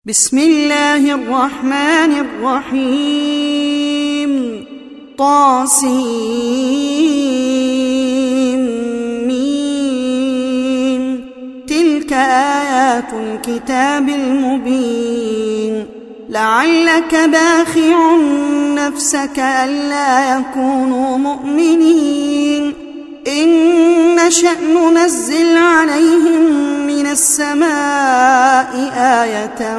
بسم الله الرحمن الرحيم طاسيم تلك آيات الكتاب المبين لعلك باخع نفسك ألا يكونوا مؤمنين إن نشأ ننزل عليهم من السماء آية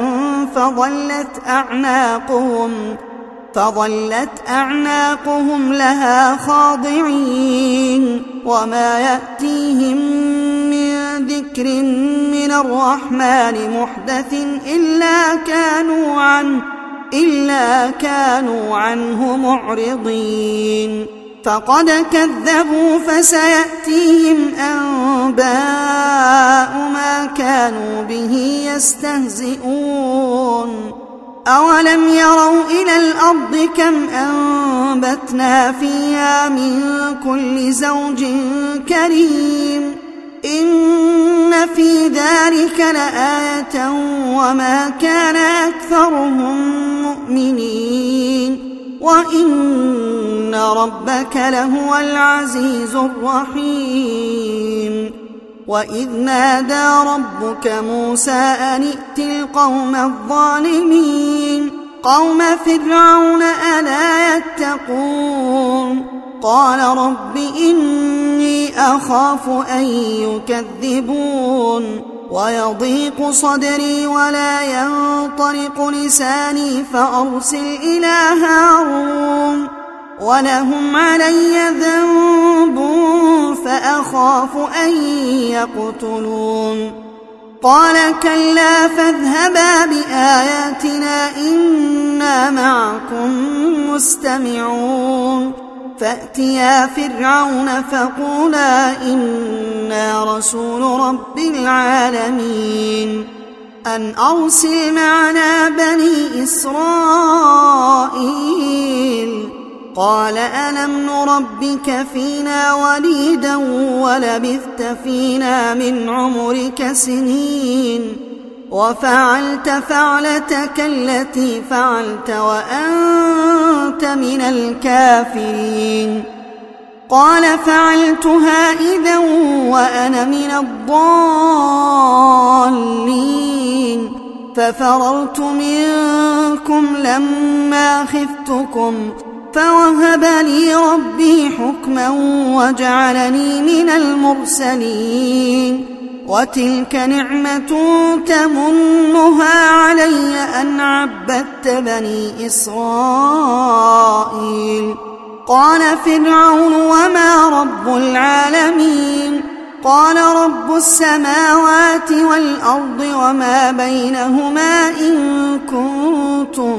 فظلت أعناقهم لها خاضعين وما يأتيهم من ذكر من الرحمن محدث إلا كانوا عنه معرضين فقد كذبوا فسيأتيهم أنباء ما كانوا به يستهزئون أولم يروا إلى الأرض كم أنبتنا فيها من كل زوج كريم إن في ذلك لآية وما كان أكثرهم مؤمنين وإن ربك لهو العزيز الرحيم وإذ نادى ربك موسى أن ائت القوم الظالمين قوم فرعون ألا يتقون قال رب إني أخاف أن يكذبون ويضيق صدري ولا ينطلق لساني فأرسل إلى هارون ولهم علي ذنب فأخاف أن يقتلون قال كلا فاذهبا بآياتنا إنا معكم مستمعون فأتيا فرعون فقولا إنا رسول رب العالمين أن أرسل معنا بني إسرائيل قال ألم نربك فينا وليدا ولبثت فينا من عمرك سنين وفعلت فعلتك التي فعلت وأنت من الكافرين قال فعلتها إذا وأنا من الضالين ففررت منكم لما خفتكم فوهب لي ربي حكما وجعلني من المرسلين وتلك نعمة تمنها علي أن عبدت بني إسرائيل قال فرعون وما رب العالمين قال رب السماوات والأرض وما بينهما إن كنتم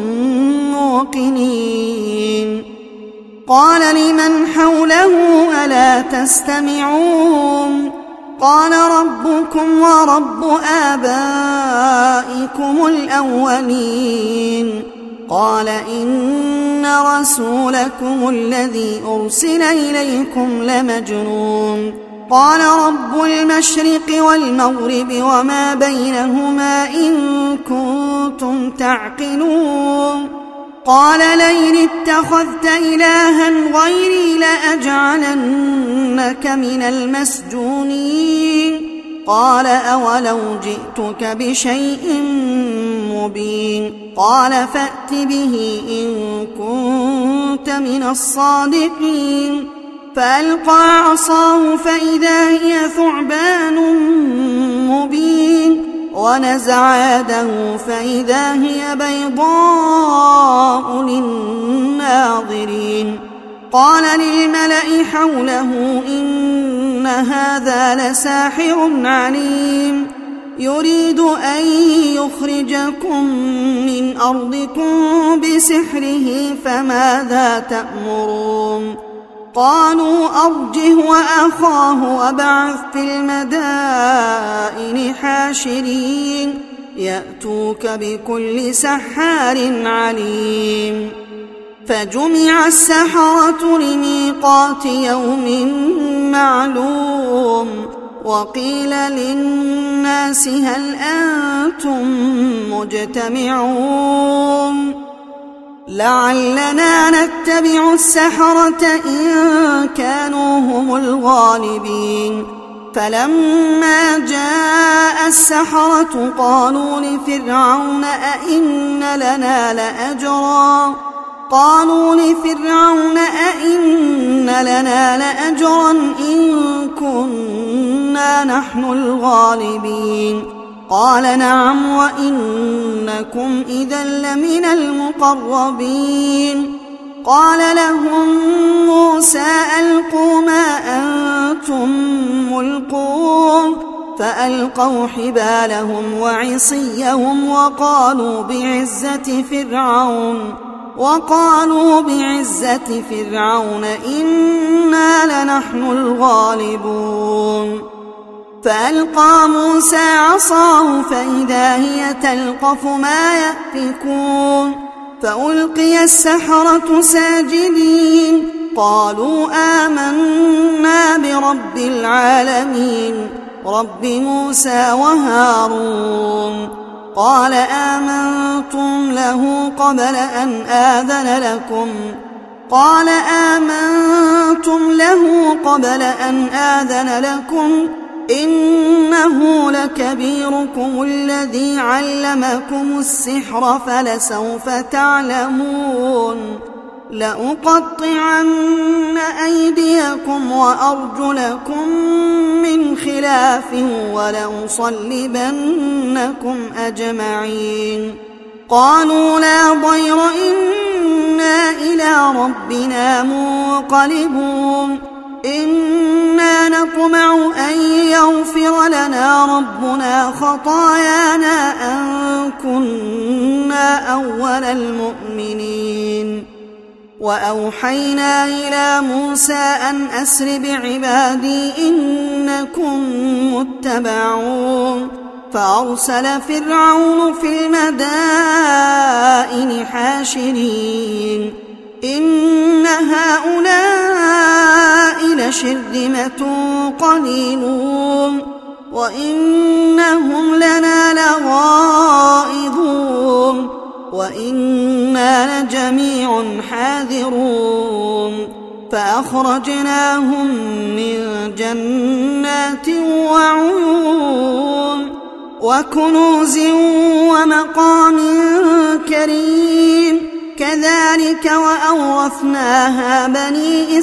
موقنين قال لمن حوله ألا تستمعون قال ربكم ورب آبائكم الأولين قال إن رسولكم الذي أرسل إليكم لمجنون قال رب المشرق والمغرب وما بينهما إن كنتم تعقلون قال لئن اتخذت إلها غيري لأجعلنك من المسجونين قال أولو جئتك بشيء مبين قال فأت به إن كنت من الصادقين فألقى عصاه فإذا هي ثعبان مبين ونزع يده فإذا هي بيضاء للناظرين قال للملأ حوله إن هذا لساحر عليم يريد أن يخرجكم من أرضكم بسحره فماذا تأمرون قالوا أرجه وأخاه وابعث في المدائن حاشرين يأتوك بكل سحار عليم فجمع السحرة لميقات يوم معلوم وقيل للناس هل أنتم مجتمعون لعلنا نتبع السحرة إن كانوا هم الغالبين فلما جاء السحرة قالوا لفرعون أئن لنا لأجرا إن كنا نحن الغالبين قال نعم وإنكم إذا لمن المقربين قال لهم موسى ألقوا ما أنتم ملقون فألقوا حبالهم وعصيهم وقالوا بعزة فرعون إنا لنحن الغالبون فألقى موسى عصاه فإذا هي تلقف ما يأفكون فألقي السحرة ساجدين قالوا آمنا برب العالمين رب موسى وهارون قال آمنتم له قبل أن آذن لكم إنه لكبيركم الذي علمكم السحر فلسوف تعلمون لأقطعن أيديكم وأرجلكم من خلاف ولأصلبنكم أجمعين قالوا لا ضير إنا إلى ربنا منقلبون إنا نطمع أن يغفر لنا ربنا خطايانا أن كنا أول المؤمنين وأوحينا إلى موسى أن أسر بعبادي إنكم متبعون فأرسل فرعون في المدائن حاشرين إن هؤلاء لشرذمة قليلون وإنهم لنا لغائظون وإنا لجميع حاذرون فأخرجناهم من جنات وعيون وكنوز ومقام كريم كذلك وأورثناها بني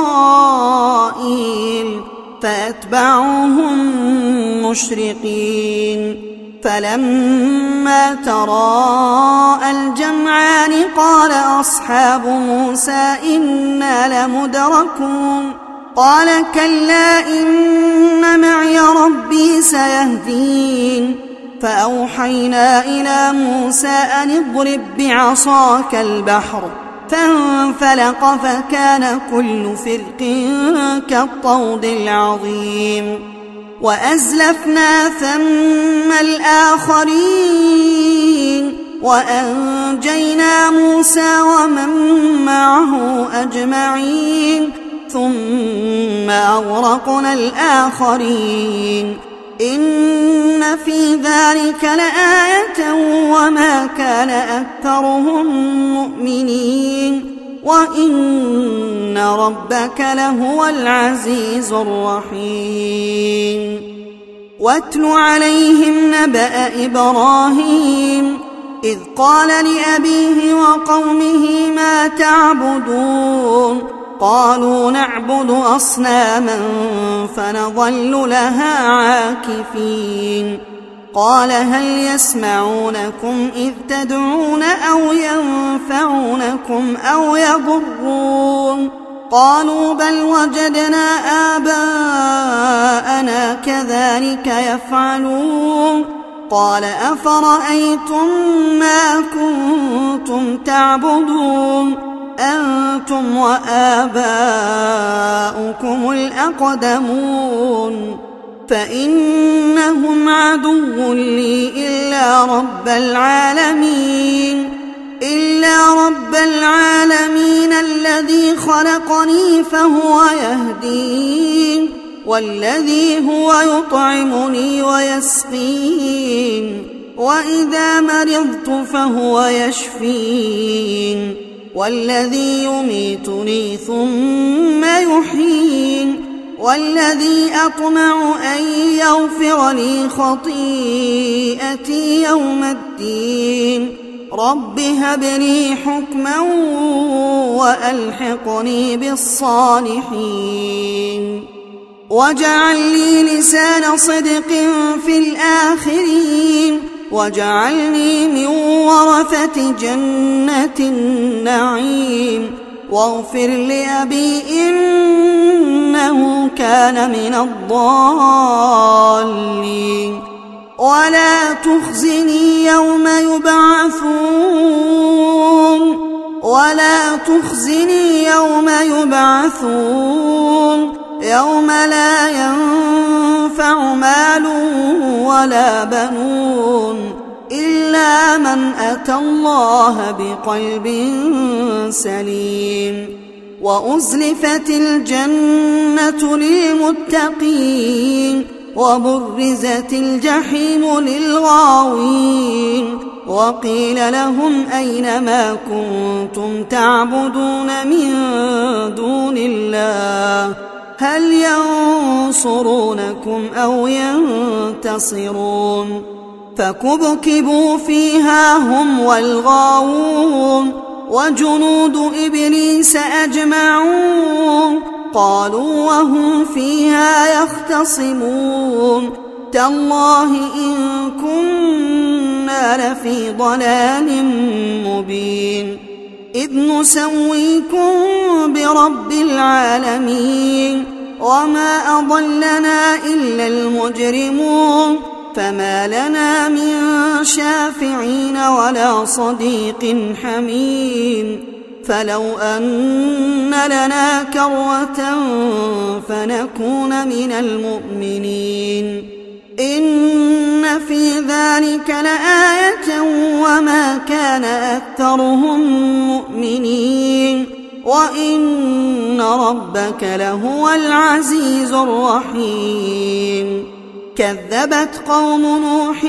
إسرائيل فأتبعوهم مشرقين فلما تراءى الجمعان قال أصحاب موسى إنا لمدركون قال كلا إن معي ربي سيهدين فأوحينا إلى موسى أن اضرب بعصاك البحر فانفلق فكان كل فرق كالطود العظيم وأزلفنا ثم الآخرين وأنجينا موسى ومن معه أجمعين ثم أغرقنا الآخرين إن في ذلك لآية وما كان أكثرهم مؤمنين وإن ربك لهو العزيز الرحيم واتل عليهم نبأ إبراهيم إذ قال لأبيه وقومه ما تعبدون قالوا نعبد أصناما فنظل لها عاكفين قال هل يسمعونكم إذ تدعون أو ينفعونكم أو يضرون قالوا بل وجدنا آباءنا كذلك يفعلون قال أفرأيتم ما كنتم تعبدون أنتم وآباؤكم الأقدمون فإنهم عدو لي إلا رب العالمين الذي خلقني فهو يهدين والذي هو يطعمني ويسقين وإذا مرضت فهو يشفين والذي يميتني ثم يحيين والذي أطمع أن يغفر لي خطيئتي يوم الدين رب هب لي حكما وألحقني بالصالحين واجعل لي لسان صدق في الآخرين واجعلني من ورثة جنة النعيم واغفر لأبي إنه كان من الضالين ولا تخزني يوم يبعثون يوم لا ينفع مال ولا بنون إلا من أتى الله بقلب سليم وأزلفت الجنة للمتقين وبرزت الجحيم للغاوين وقيل لهم أين ما كنتم تعبدون من دون الله هل ينصرونكم أو ينتصرون فكبكبوا فيها هم والغاوون وجنود إبليس أجمعون قالوا وهم فيها يختصمون تالله إن كنا لفي ضلال مبين إذ نسويكم برب العالمين وما أضلنا إلا المجرمون فما لنا من شافعين ولا صديق حميم فلو أن لنا كرة فنكون من المؤمنين إن في ذلك لآية وما كان أكثرهم مؤمنين وإن ربك لهو العزيز الرحيم كذبت قوم نوح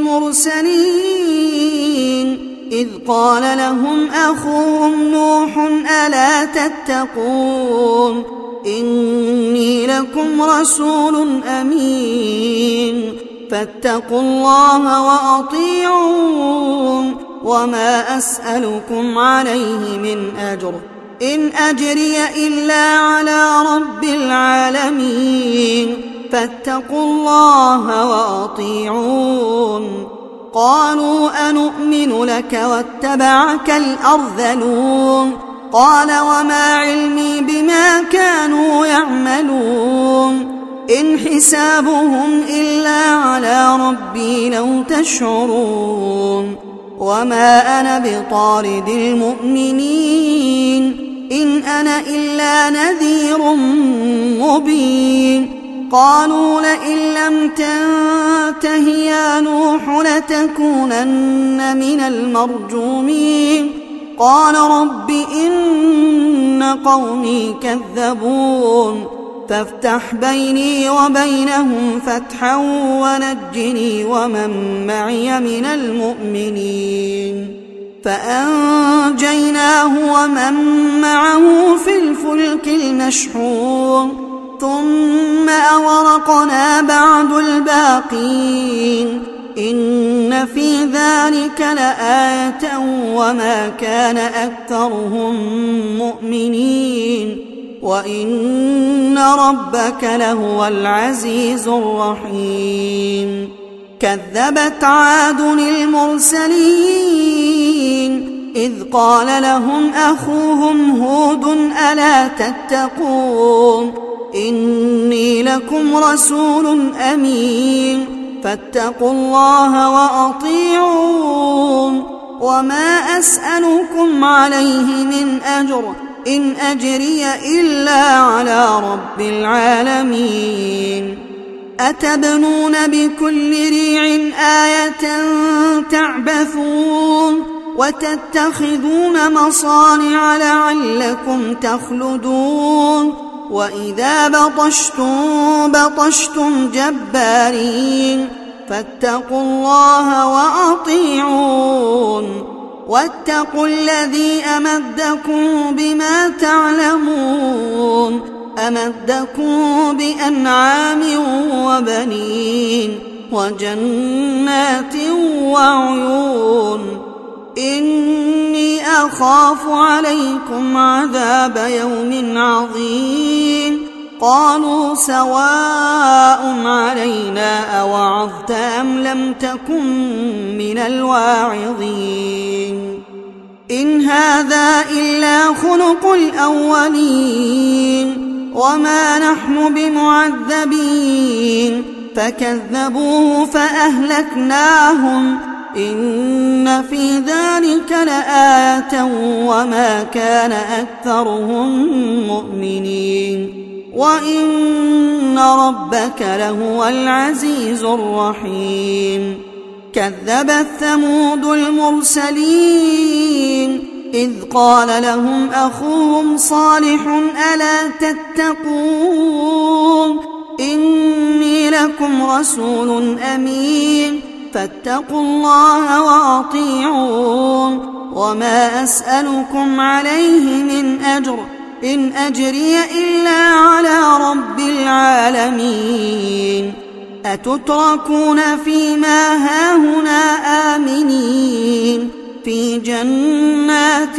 المرسلين إذ قال لهم أخوهم نوح ألا تتقون إني لكم رسول أمين فاتقوا الله وأطيعون وما أسألكم عليه من أجر إن أجري إلا على رب العالمين فاتقوا الله وأطيعون قالوا أنؤمن لك واتبعك الأرذلون قال وما علمي بما كانوا يعملون إن حسابهم إلا على ربي لو تشعرون وما أنا بطارد المؤمنين إن أنا إلا نذير مبين قالوا لئن لم تنته يا نوح لتكونن من المرجومين قال رب إن قومي كذبون فافتح بيني وبينهم فتحا ونجني ومن معي من المؤمنين فأنجيناه ومن معه في الفلك المشحون ثم أغرقنا بعد الباقين إن في ذلك لآية وما كان أكثرهم مؤمنين وإن ربك لهو العزيز الرحيم كذبت عاد المرسلين إذ قال لهم أخوهم هود ألا تتقون إني لكم رسول أمين فاتقوا الله وأطيعون وما أسألكم عليه من أجر إن أجري إلا على رب العالمين أتبنون بكل ريع آية تعبثون وتتخذون مصانع لعلكم تخلدون وإذا بطشتم بطشتم جبارين فاتقوا الله وأطيعون واتقوا الذي أمدكم بما تعلمون أمدكم بأنعام وبنين وجنات وعيون إني أخاف عليكم عذاب يوم عظيم قالوا سواء علينا أوعظت أم لم تكن من الواعظين إن هذا إلا خلق الأولين وما نحن بمعذبين فكذبوه فأهلكناهم إن في ذلك لآية وما كان أكثرهم مؤمنين وإن ربك لهو العزيز الرحيم كذبت ثمود المرسلين إذ قال لهم أخوهم صالح ألا تتقون إني لكم رسول أمين فاتقوا الله وأطيعون وما أسألكم عليه من أجر إن أجري إلا على رب العالمين أتتركون فيما هاهنا آمنين في جنات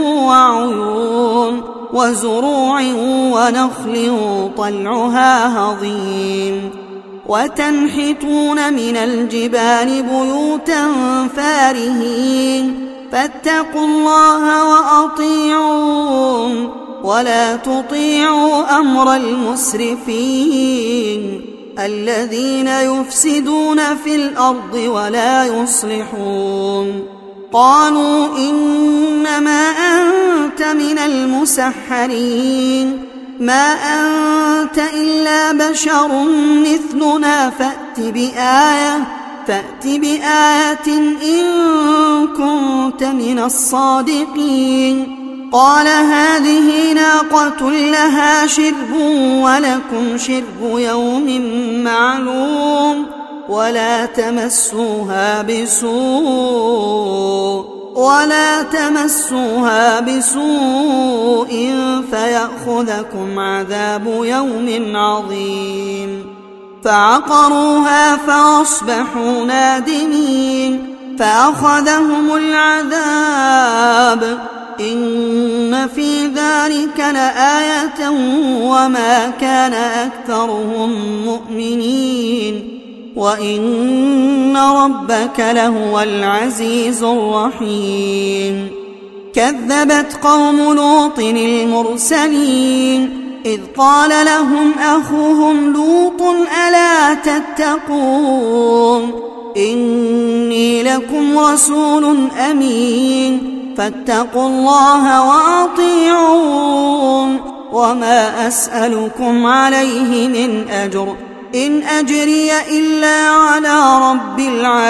وعيون وزروع ونخل طلعها هضيم وتنحتون من الجبال بيوتا فارهين فاتقوا الله وأطيعون ولا تطيعوا أمر المسرفين الذين يفسدون في الأرض ولا يصلحون قالوا إنما أنت من المسحرين ما أنت إلا بشر مثلنا فأت بآية إن كنت من الصادقين قال هذه ناقة لها شرب ولكم شرب يوم معلوم ولا تمسوها بسوء فيأخذكم عذاب يوم عظيم فعقروها فأصبحوا نادمين فأخذهم العذاب إن في ذلك لآية وما كان أكثرهم مؤمنين وإن ربك لهو العزيز الرحيم كذبت قوم لوط المرسلين إذ قال لهم أخوهم لوط ألا تتقون إني لكم رسول أمين فاتقوا الله وأطيعون وما أسألكم عليه من أجر إن أجري إلا على رب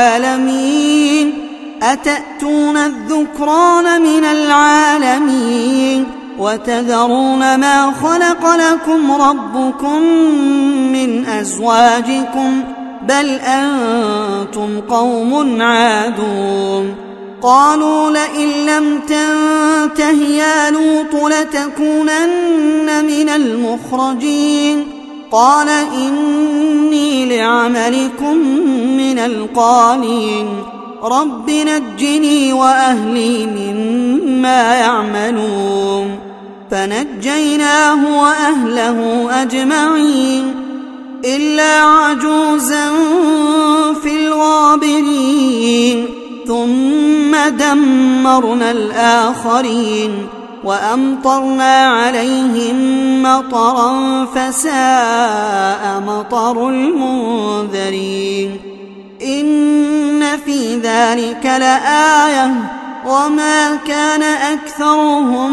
العالمين أتأتون الذكران من العالمين وتذرون ما خلق لكم ربكم من أزواجكم بل أنتم قوم عادون قالوا لئن لم تنته يا لوط لتكونن من المخرجين قال إني لعملكم من القالين رب نجني وأهلي مما يعملون فنجيناه وأهله أجمعين إلا عجوزا في الغابرين ثم دمرنا الآخرين وأمطرنا عليهم مطرا فساء مطر المنذرين إن في ذلك لآية وما كان أكثرهم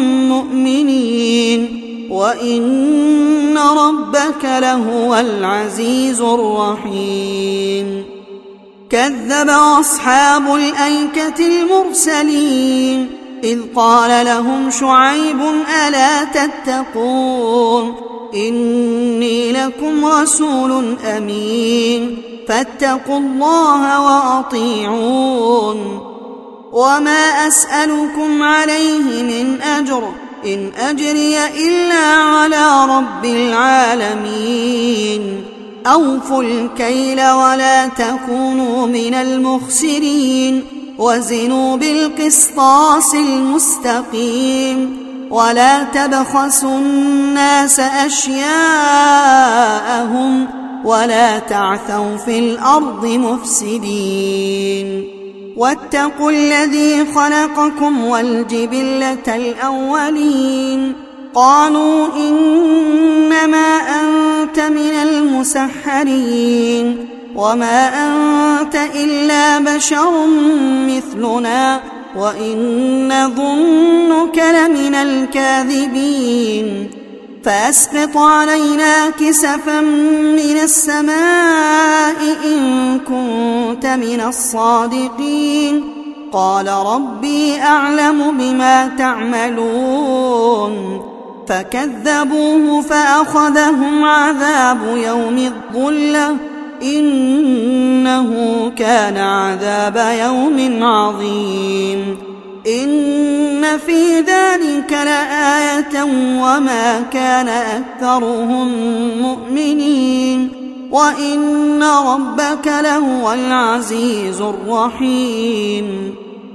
مؤمنين وإن ربك لهو العزيز الرحيم كذب أصحاب الأيكة المرسلين إذ قال لهم شعيب ألا تتقون إني لكم رسول أمين فاتقوا الله وأطيعون وما أسألكم عليه من أجر إن أجري إلا على رب العالمين أوفوا الكيل ولا تكونوا من المخسرين وزنوا بالقسطاس المستقيم ولا تبخسوا الناس أشياءهم ولا تعثوا في الأرض مفسدين واتقوا الذي خلقكم والجبلة الأولين قالوا إنما أنت من المسحرين وما أنت إلا بشر مثلنا وإن نظنك لمن الكاذبين فأسقط علينا كسفا من السماء إن كنت من الصادقين قال ربي أعلم بما تعملون فكذبوه فأخذهم عذاب يوم الظلة إنه كان عذاب يوم عظيم إن في ذلك لآية وما كان أكثرهم مؤمنين وإن ربك لهو العزيز الرحيم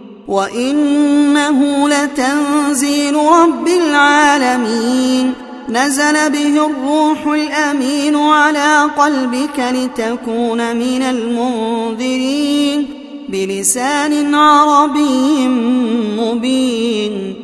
وإنه لتنزيل رب العالمين نزل به الروح الأمين على قلبك لتكون من المنذرين بلسان عربي مبين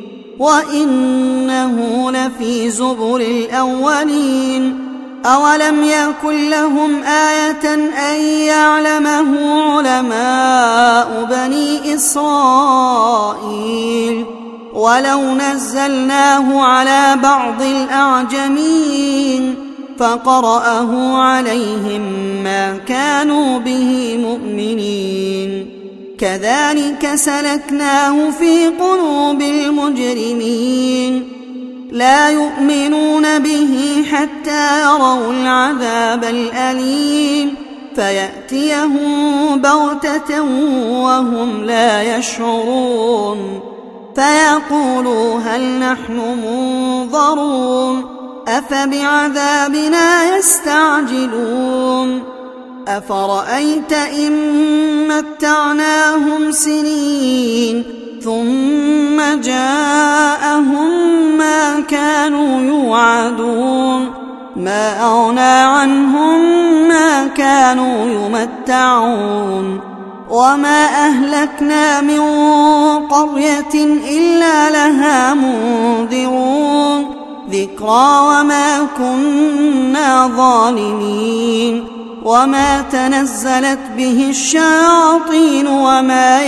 وإنه لفي زبر الأولين أولم يكن لهم آية أن يعلمه علماء بني إسرائيل ولو نزلناه على بعض الأعجمين فقرأه عليهم ما كانوا به مؤمنين كذلك سلكناه في قلوب المجرمين لا يؤمنون به حتى يروا العذاب الأليم فيأتيهم بغتة وهم لا يشعرون فيقولوا هل نحن منظرون أفبعذابنا يستعجلون أفرأيت إن متعناهم سنين ثم جاءهم ما كانوا يوعدون ما أغنى عنهم ما كانوا يمتعون وما أهلكنا من قرية إلا لها منذرون ذكرى وما كنا ظالمين وما تنزلت به الشياطين وما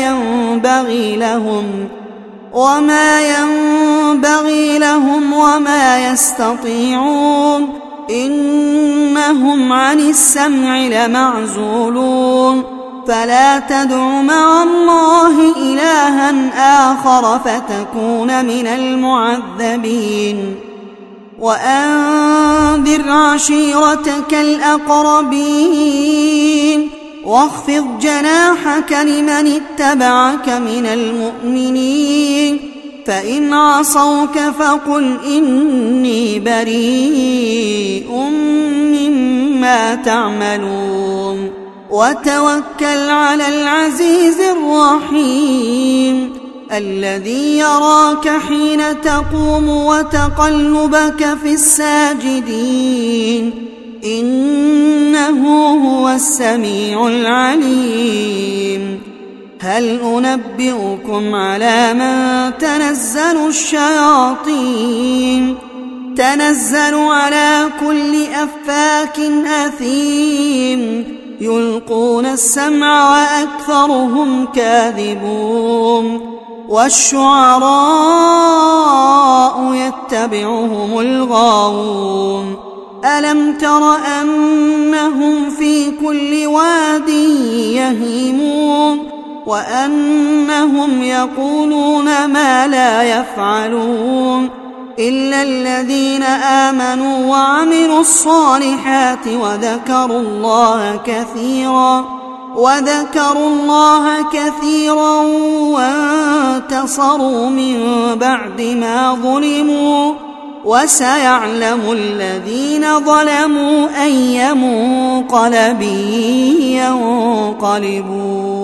ينبغي لهم وما يستطيعون إنهم عن السمع لمعزولون فلا تدع مع الله إلها آخر فتكون من المعذبين وأنذر عشيرتك الأقربين واخفض جناحك لمن اتبعك من المؤمنين فإن عصوك فقل إني بريء مما تعملون وتوكل على العزيز الرحيم الذي يراك حين تقوم وتقلبك في الساجدين إنه هو السميع العليم هل أنبئكم على من تنزل الشياطين تنزل على كل أفاك أثيم يلقون السمع وأكثرهم كاذبون والشعراء يتبعهم الغاوون ألم تر أنهم في كل واد يهيمون وأنهم يقولون ما لا يفعلون إلا الذين آمنوا وعملوا الصالحات وذكروا الله كثيرا وانتصروا من بعد ما ظلموا وسيعلم الذين ظلموا أي منقلب ينقلبون.